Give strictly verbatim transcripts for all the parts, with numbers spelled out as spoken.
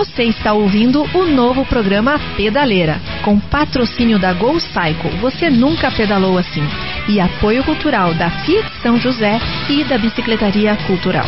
Você está ouvindo o novo programa Pedaleira, com patrocínio da Go Cycle. Você nunca pedalou assim. E apoio cultural da Fiat São José e da Bicicletaria Cultural.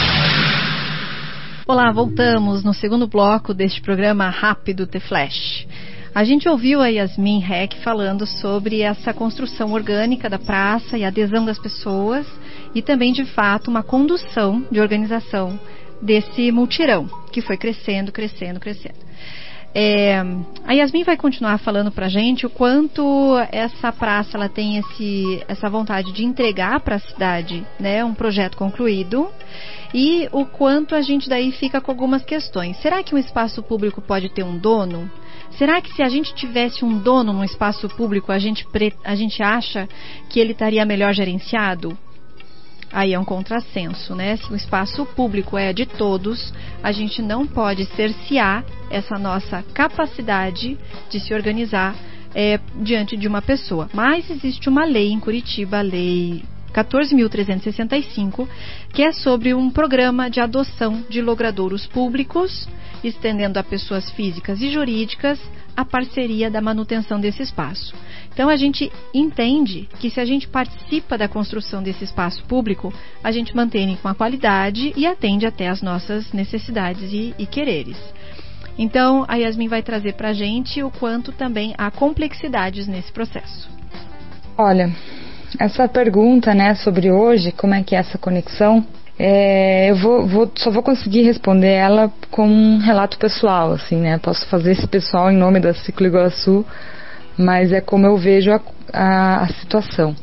Olá, voltamos no segundo bloco deste programa Rápido The Flash. A gente ouviu a Yasmin Heck falando sobre essa construção orgânica da praça e a adesão das pessoas e também, de fato, uma condução de organização desse multirão que foi crescendo, crescendo, crescendo. É, a Yasmin vai continuar falando pra gente o quanto essa praça ela tem esse, essa vontade de entregar para a cidade, né, um projeto concluído, e o quanto a gente daí fica com algumas questões. Será que um espaço público pode ter um dono? Será que se a gente tivesse um dono no espaço público, a gente, a gente acha que ele estaria melhor gerenciado? Aí é um contrassenso, né? Se o espaço público é de todos, a gente não pode cercear essa nossa capacidade de se organizar é, diante de uma pessoa. Mas existe uma lei em Curitiba, a Lei quatorze mil trezentos e sessenta e cinco, que é sobre um programa de adoção de logradouros públicos, estendendo a pessoas físicas e jurídicas a parceria da manutenção desse espaço. Então a gente entende que se a gente participa da construção desse espaço público, a gente mantém com a qualidade e atende até as nossas necessidades e, e quereres. Então a Yasmin vai trazer para a gente o quanto também há complexidades nesse processo. Olha, essa pergunta, né, sobre hoje, como é que é essa conexão, é, eu vou, vou, só vou conseguir responder ela com um relato pessoal, assim, né, posso fazer esse pessoal em nome da Ciclo Iguaçu, mas é como eu vejo a, a, a situação.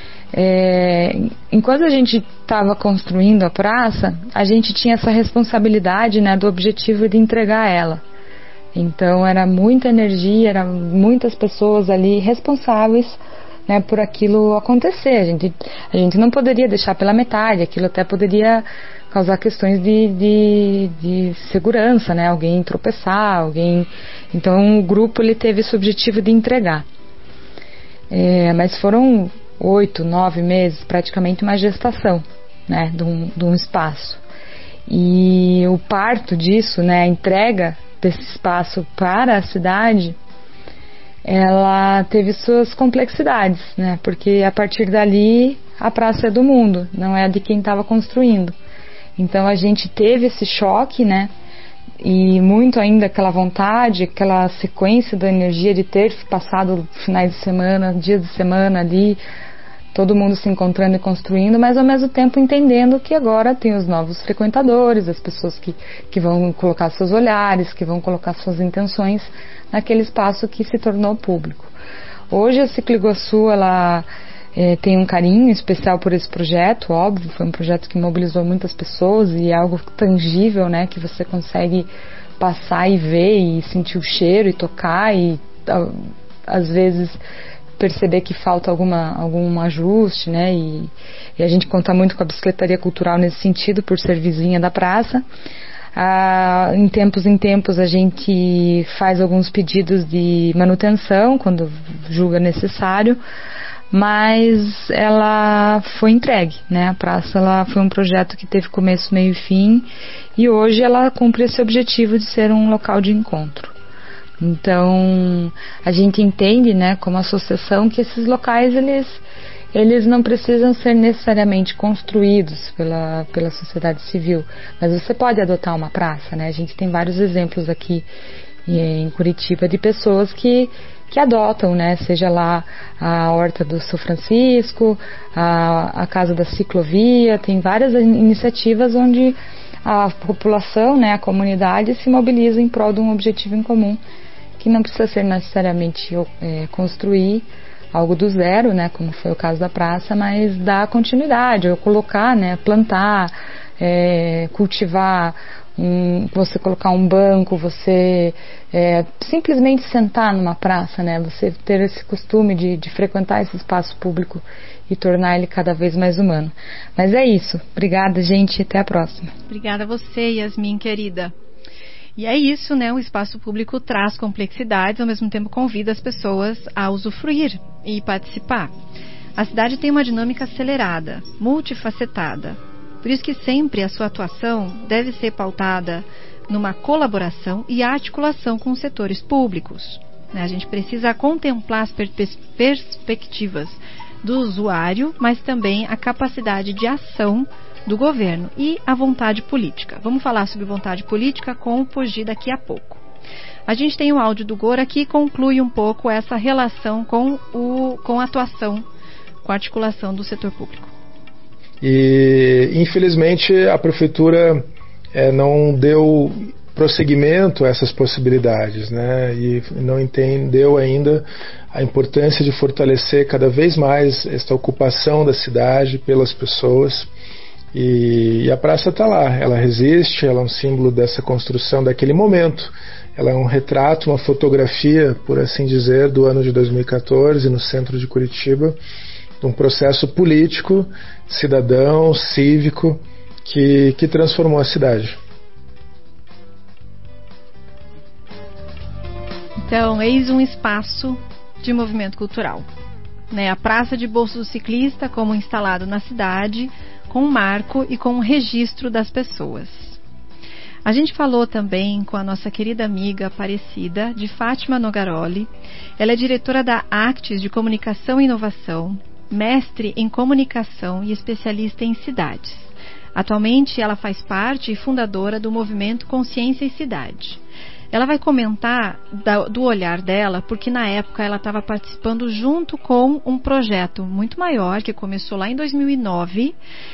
É, enquanto a gente estava construindo a praça, a gente tinha essa responsabilidade, né, do objetivo de entregar ela. Então era muita energia, eram muitas pessoas ali responsáveis, né, por aquilo acontecer. A gente, a gente não poderia deixar pela metade, aquilo até poderia causar questões de, de, de segurança, né, alguém tropeçar, alguém... Então o grupo ele teve esse objetivo de entregar. É, mas foram oito, nove meses, praticamente uma gestação, né, de um, de um espaço. E o parto disso, né, a entrega desse espaço para a cidade, ela teve suas complexidades, né? Porque a partir dali a praça é do mundo, não é de quem estava construindo. Então a gente teve esse choque, né? E muito ainda aquela vontade, aquela sequência da energia de ter passado finais de semana, dias de semana ali, todo mundo se encontrando e construindo, mas ao mesmo tempo entendendo que agora tem os novos frequentadores, as pessoas que, que vão colocar seus olhares, que vão colocar suas intenções naquele espaço que se tornou público. Hoje a Ciclo Iguaçu, ela é, tem um carinho especial por esse projeto, óbvio, foi um projeto que mobilizou muitas pessoas e é algo tangível, né, que você consegue passar e ver e sentir o cheiro e tocar e às vezes perceber que falta alguma, algum ajuste, né, e, e a gente conta muito com a Bicicletaria Cultural nesse sentido, por ser vizinha da praça. Ah, em tempos em tempos a gente faz alguns pedidos de manutenção quando julga necessário, mas ela foi entregue, né? A praça ela foi um projeto que teve começo, meio e fim, e hoje ela cumpre esse objetivo de ser um local de encontro. Então a gente entende, né, como associação, que esses locais eles eles não precisam ser necessariamente construídos pela, pela sociedade civil, mas você pode adotar uma praça, né? A gente tem vários exemplos aqui em Curitiba de pessoas que, que adotam, né? Seja lá a Horta do São Francisco, a, a Casa da Ciclovia, tem várias iniciativas onde a população, né, a comunidade se mobiliza em prol de um objetivo em comum, que não precisa ser necessariamente é, construir algo do zero, né, como foi o caso da praça, mas dar continuidade, ou colocar, né, plantar, é, cultivar, um, você colocar um banco, você é, simplesmente sentar numa praça, né, você ter esse costume de, de frequentar esse espaço público e tornar ele cada vez mais humano. Mas é isso. Obrigada, gente, até a próxima. Obrigada a você, Yasmin, querida. E é isso, né? O espaço público traz complexidades, ao mesmo tempo convida as pessoas a usufruir e participar. A cidade tem uma dinâmica acelerada, multifacetada. Por isso que sempre a sua atuação deve ser pautada numa colaboração e articulação com os setores públicos. A gente precisa contemplar as perspectivas do usuário, mas também a capacidade de ação do governo e a vontade política. Vamos falar sobre vontade política com o Poggi daqui a pouco. A gente tem o áudio do Gora que conclui um pouco essa relação com, o, com a atuação, com a articulação do setor público. E, infelizmente, a Prefeitura é, não deu prosseguimento a essas possibilidades, né? E não entendeu ainda a importância de fortalecer cada vez mais esta ocupação da cidade pelas pessoas. E, e a praça está lá, ela resiste, ela é um símbolo dessa construção daquele momento. Ela é um retrato, uma fotografia, por assim dizer, do ano de dois mil e catorze, no centro de Curitiba, de um processo político, cidadão, cívico, que, que transformou a cidade. Então, eis um espaço de movimento cultural. Né? A Praça de Bolso do Ciclista, como instalado na cidade, com um marco e com um registro das pessoas. A gente falou também com a nossa querida amiga Aparecida, de Fátima Nogaroli. Ela é diretora da Actis de Comunicação e Inovação, mestre em comunicação e especialista em cidades. Atualmente, ela faz parte e fundadora do movimento Consciência e Cidade. Ela vai comentar da, do olhar dela, porque na época ela estava participando junto com um projeto muito maior, que começou lá em dois mil e nove,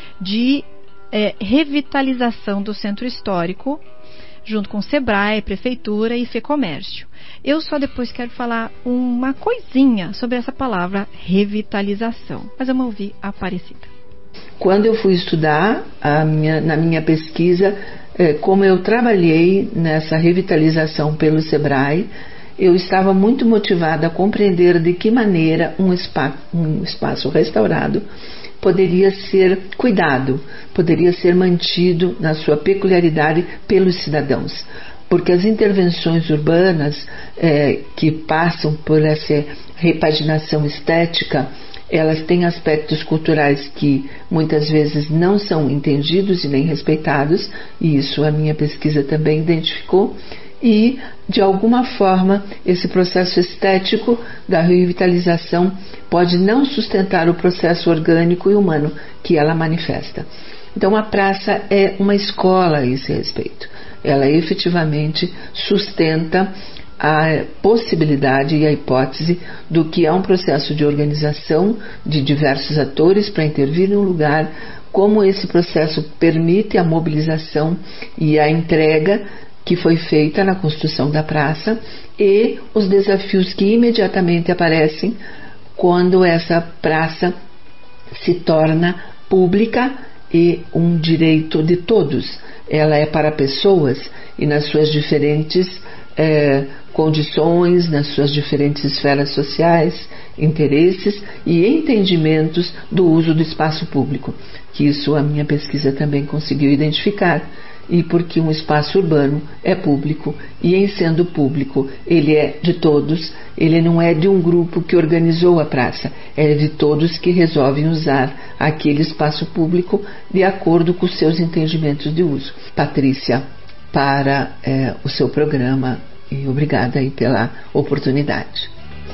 de é, revitalização do centro histórico, junto com o Sebrae, Prefeitura e Fecomércio. Eu só depois quero falar uma coisinha sobre essa palavra revitalização, mas vamos ouvir a Aparecida. Quando eu fui estudar a minha, na minha pesquisa, eh, como eu trabalhei nessa revitalização pelo Sebrae, eu estava muito motivada a compreender de que maneira um, spa, um espaço restaurado poderia ser cuidado, poderia ser mantido na sua peculiaridade pelos cidadãos. Porque as intervenções urbanas eh, que passam por essa repaginação estética, elas têm aspectos culturais que muitas vezes não são entendidos e nem respeitados, e isso a minha pesquisa também identificou, e de alguma forma esse processo estético da revitalização pode não sustentar o processo orgânico e humano que ela manifesta. Então a praça é uma escola a esse respeito. Ela efetivamente sustenta a possibilidade e a hipótese do que é um processo de organização de diversos atores para intervir em um lugar, como esse processo permite a mobilização e a entrega que foi feita na construção da praça e os desafios que imediatamente aparecem quando essa praça se torna pública e um direito de todos. Ela é para pessoas e nas suas diferentes é, condições, nas suas diferentes esferas sociais, interesses e entendimentos do uso do espaço público, que isso a minha pesquisa também conseguiu identificar. E porque um espaço urbano é público, e em sendo público ele é de todos, ele não é de um grupo que organizou a praça, é de todos que resolvem usar aquele espaço público de acordo com os seus entendimentos de uso. Patrícia, para é, o seu programa, e obrigada aí pela oportunidade.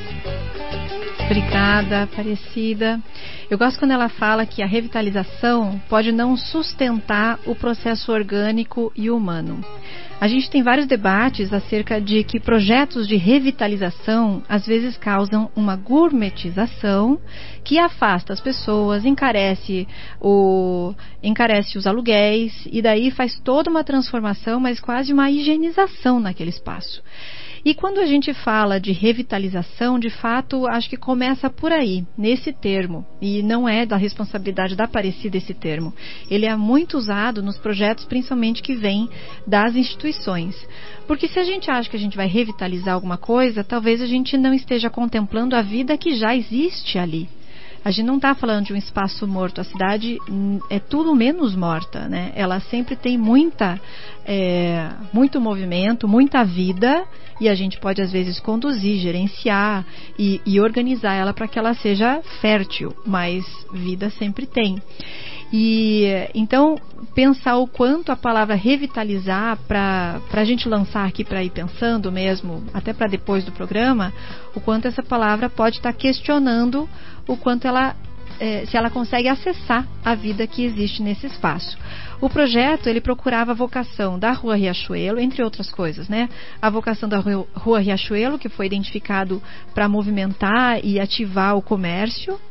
Obrigada, Aparecida. Eu gosto quando ela fala que a revitalização pode não sustentar o processo orgânico e humano. A gente tem vários debates acerca de que projetos de revitalização às vezes causam uma gourmetização que afasta as pessoas, encarece, o, encarece os aluguéis e daí faz toda uma transformação, mas quase uma higienização naquele espaço. E quando a gente fala de revitalização, de fato, acho que começa por aí, nesse termo. E não é da responsabilidade da Aparecida esse termo. Ele é muito usado nos projetos, principalmente que vêm das instituições. Porque se a gente acha que a gente vai revitalizar alguma coisa, talvez a gente não esteja contemplando a vida que já existe ali. A gente não está falando de um espaço morto. A cidade é tudo menos morta, né? Ela sempre tem muita, é, muito movimento, muita vida, e a gente pode às vezes conduzir, gerenciar e, e organizar ela para que ela seja fértil, mas vida sempre tem. E então pensar o quanto a palavra revitalizar, para a gente lançar aqui, para ir pensando mesmo, até para depois do programa, o quanto essa palavra pode estar questionando o quanto ela, é, se ela consegue acessar a vida que existe nesse espaço. O projeto, ele procurava a vocação da Rua Riachuelo, entre outras coisas, né? A vocação da Rua Riachuelo, que foi identificado para movimentar e ativar o comércio,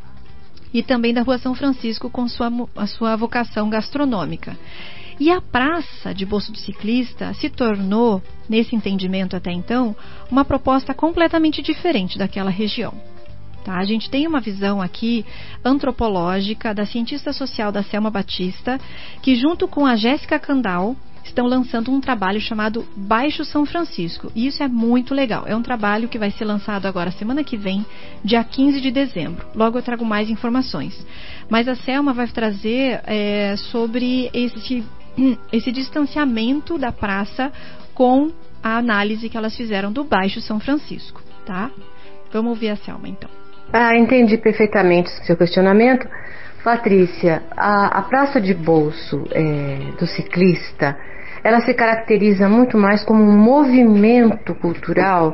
e também da Rua São Francisco com sua, a sua vocação gastronômica. E a Praça de Bolso do Ciclista se tornou, nesse entendimento até então, uma proposta completamente diferente daquela região. Tá? A gente tem uma visão aqui antropológica da cientista social da Selma Batista, que junto com a Jéssica Candal estão lançando um trabalho chamado Baixo São Francisco. E isso é muito legal. É um trabalho que vai ser lançado agora semana que vem, dia quinze de dezembro. Logo eu trago mais informações. Mas a Selma vai trazer é, sobre esse, esse distanciamento da praça com a análise que elas fizeram do Baixo São Francisco. Tá? Vamos ouvir a Selma então. Ah, entendi perfeitamente o seu questionamento. Patrícia, a, a Praça de Bolso é, do Ciclista, ela se caracteriza muito mais como um movimento cultural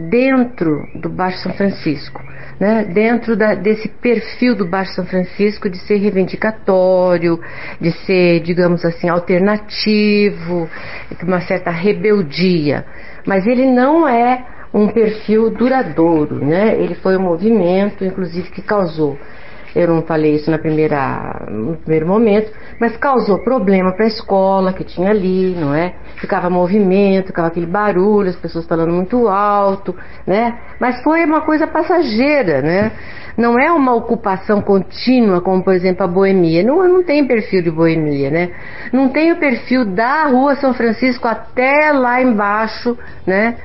dentro do Baixo São Francisco, né? Dentro da, desse perfil do Baixo São Francisco de ser reivindicatório, de ser, digamos assim, alternativo, uma certa rebeldia. Mas ele não é um perfil duradouro, né? Ele foi um movimento, inclusive, que causou, eu não falei isso na primeira, no primeiro momento, mas causou problema para a escola que tinha ali, não é? Ficava movimento, ficava aquele barulho, as pessoas falando muito alto, né? Mas foi uma coisa passageira, né? Não é uma ocupação contínua, como, por exemplo, a boemia. Não, não tem perfil de boemia, né? Não tem o perfil da Rua São Francisco até lá embaixo, né?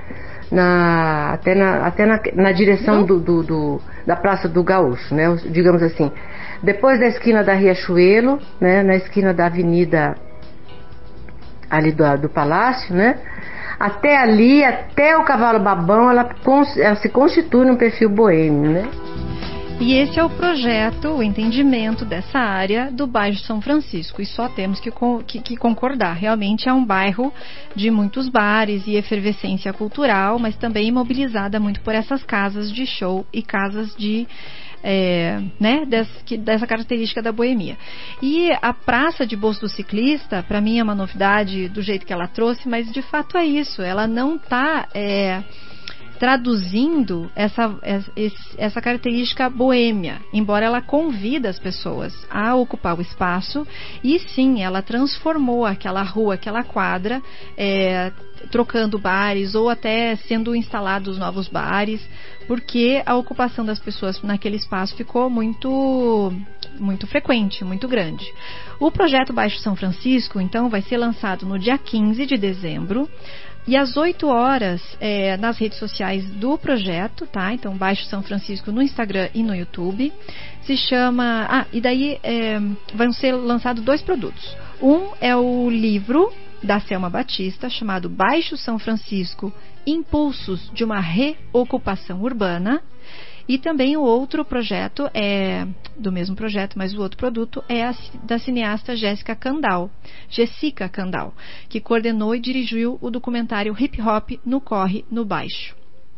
Na, até na, até na, na direção do, do, do, da Praça do Gaúcho, né? Digamos assim, depois da esquina da Riachuelo, né? Na esquina da avenida ali do, do Palácio, né? Até ali, até o Cavalo Babão, ela, ela se constitui num perfil boêmio, né? E esse é o projeto, o entendimento dessa área do bairro São Francisco. E só temos que, que, que concordar. Realmente é um bairro de muitos bares e efervescência cultural, mas também imobilizada muito por essas casas de show e casas de... É, né, dessa, dessa característica da boemia. E a Praça de Bolso do Ciclista, para mim é uma novidade do jeito que ela trouxe, mas de fato é isso. Ela não está... É, traduzindo essa, essa característica boêmia, embora ela convida as pessoas a ocupar o espaço, e sim, ela transformou aquela rua, aquela quadra, é, trocando bares ou até sendo instalados novos bares, porque a ocupação das pessoas naquele espaço ficou muito, muito frequente, muito grande. O projeto Baixo São Francisco, então, vai ser lançado no dia quinze de dezembro, e às oito horas, é, nas redes sociais do projeto, tá? Então, Baixo São Francisco no Instagram e no YouTube. Se chama... Ah, e daí é, vão ser lançados dois produtos. Um é o livro da Selma Batista, chamado Baixo São Francisco, Impulsos de uma Reocupação Urbana. E também o outro projeto, é do mesmo projeto, mas o outro produto é a, da cineasta Jéssica Candal, Jessica Candal, que coordenou e dirigiu o documentário Hip Hop no Corre, no Baixo.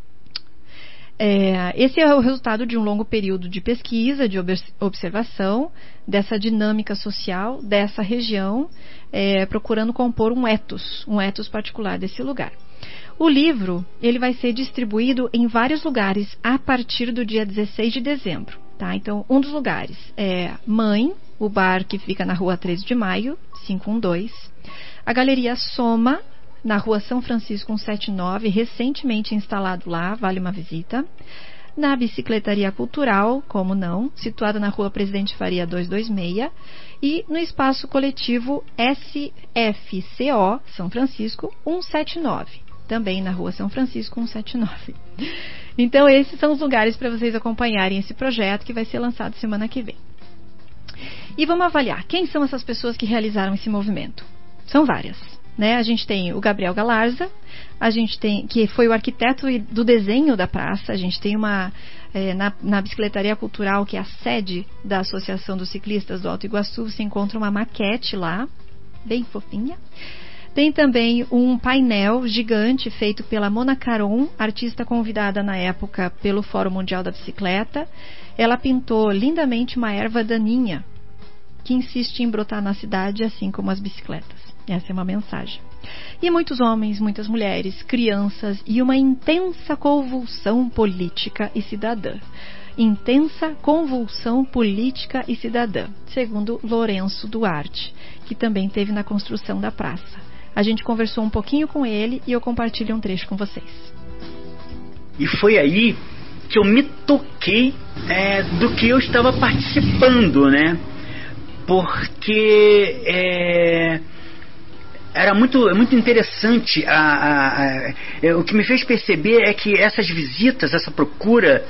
É, esse é o resultado de um longo período de pesquisa, de observação dessa dinâmica social dessa região, é, procurando compor um ethos, um ethos particular desse lugar. O livro ele vai ser distribuído em vários lugares a partir do dia dezesseis de dezembro. Tá? Então, um dos lugares é Mãe, o bar que fica na rua treze de maio, quinhentos e doze. A Galeria Soma, na rua São Francisco cento e setenta e nove, recentemente instalado lá, vale uma visita. Na Bicicletaria Cultural, como não, situada na rua Presidente Faria duzentos e vinte e seis. E no Espaço Coletivo S F C O, São Francisco, cento e setenta e nove. Também na rua São Francisco, cento e setenta e nove. Então, esses são os lugares para vocês acompanharem esse projeto que vai ser lançado semana que vem. E vamos avaliar quem são essas pessoas que realizaram esse movimento. São várias, né? A gente tem o Gabriel Galarza, a gente tem, que foi o arquiteto do desenho da praça. A gente tem uma, é, na, na Bicicletaria Cultural, que é a sede da Associação dos Ciclistas do Alto Iguaçu, você encontra uma maquete lá, bem fofinha. Tem também um painel gigante feito pela Mona Caron, artista convidada na época pelo Fórum Mundial da Bicicleta. Ela pintou lindamente uma erva daninha que insiste em brotar na cidade, assim como as bicicletas. Essa é uma mensagem. E muitos homens, muitas mulheres, crianças e uma intensa convulsão política e cidadã. Intensa convulsão política e cidadã, segundo Lourenço Duarte, que também teve na construção da praça. A gente conversou um pouquinho com ele e eu compartilho um trecho com vocês. E foi aí que eu me toquei é, do que eu estava participando, né? Porque é, era muito, muito interessante. A, a, a, é, o que me fez perceber é que essas visitas, essa procura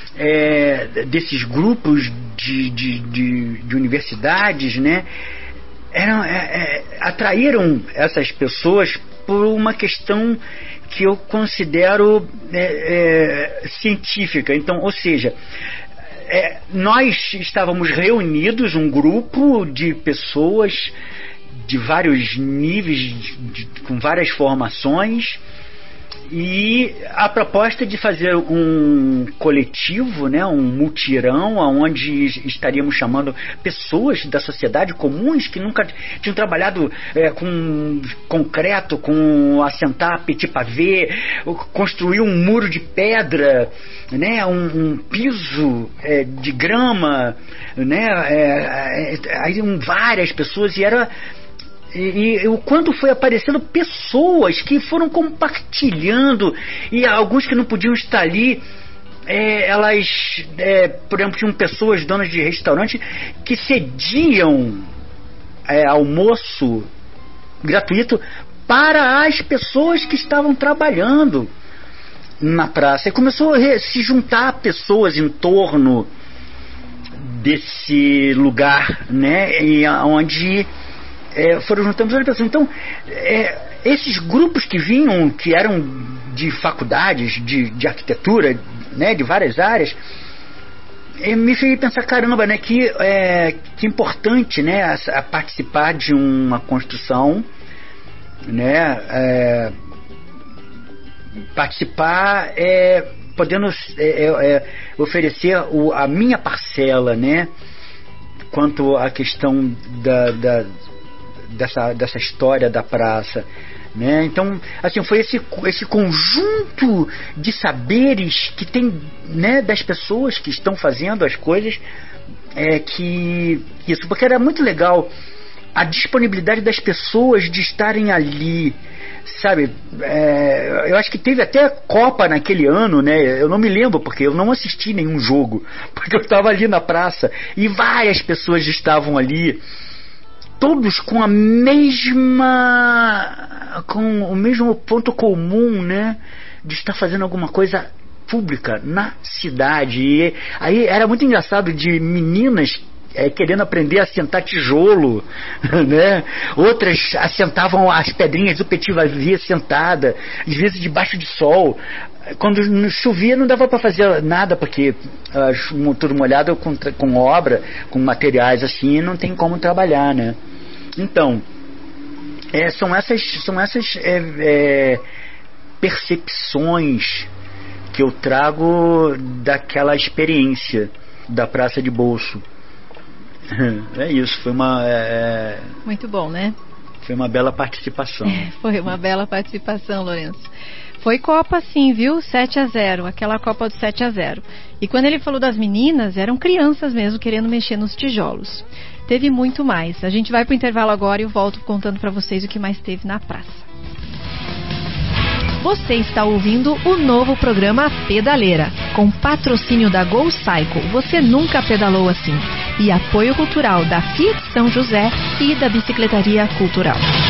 é, desses grupos de, de, de, de universidades, né? Eram, é, é, atraíram essas pessoas por uma questão que eu considero é, é, científica. Então, ou seja, é, nós estávamos reunidos, um grupo de pessoas de vários níveis, de, de, com várias formações, e a proposta de fazer um coletivo, né, um mutirão, onde estaríamos chamando pessoas da sociedade comuns que nunca tinham trabalhado é, com concreto, com assentar petit pavé, construir um muro de pedra, né, um, um piso é, de grama, né, é, é, aí várias pessoas, e era E, e o quanto foi aparecendo pessoas que foram compartilhando, e alguns que não podiam estar ali, é, elas, é, por exemplo, tinham pessoas, donas de restaurante, que cediam é, almoço gratuito para as pessoas que estavam trabalhando na praça. E começou a se juntar pessoas em torno desse lugar, né, e onde É, foram juntando as pessoas. Então, é, esses grupos que vinham, que eram de faculdades, de, de arquitetura, né, de várias áreas, é, me fez pensar, caramba, né, que, é, que importante, né, a, a participar de uma construção, né, é, participar, é, podendo é, é, oferecer o, a minha parcela, né, quanto à questão da, da Dessa, dessa história da praça, né? Então, assim, foi esse, esse conjunto de saberes que tem, né, das pessoas que estão fazendo as coisas, é, que isso, porque era muito legal a disponibilidade das pessoas de estarem ali, sabe? É, eu acho que teve até Copa naquele ano, né? Eu não me lembro, porque eu não assisti nenhum jogo, porque eu estava ali na praça e várias pessoas estavam ali, todos com a mesma, com o mesmo ponto comum, né, de estar fazendo alguma coisa pública na cidade. E aí era muito engraçado, de meninas é, querendo aprender a assentar tijolo, né? Outras assentavam as pedrinhas do petit pavé sentada, às vezes debaixo de sol. Quando chovia não dava para fazer nada, porque uh, tudo molhado com, com obra, com materiais assim, não tem como trabalhar, né? Então, é, são essas, são essas é, é, percepções que eu trago daquela experiência da Praça de Bolso. É isso, foi uma... É, muito bom, né? Foi uma bela participação. É, foi uma bela participação, Lourenço. Foi Copa sim, viu? sete a zero, aquela Copa do sete a zero. E quando ele falou das meninas, eram crianças mesmo querendo mexer nos tijolos. Teve muito mais. A gente vai para o intervalo agora e eu volto contando para vocês o que mais teve na praça. Você está ouvindo o novo programa Pedaleira, com patrocínio da Go Cycle. Você nunca pedalou assim. E apoio cultural da Fiat São José e da Bicicletaria Cultural.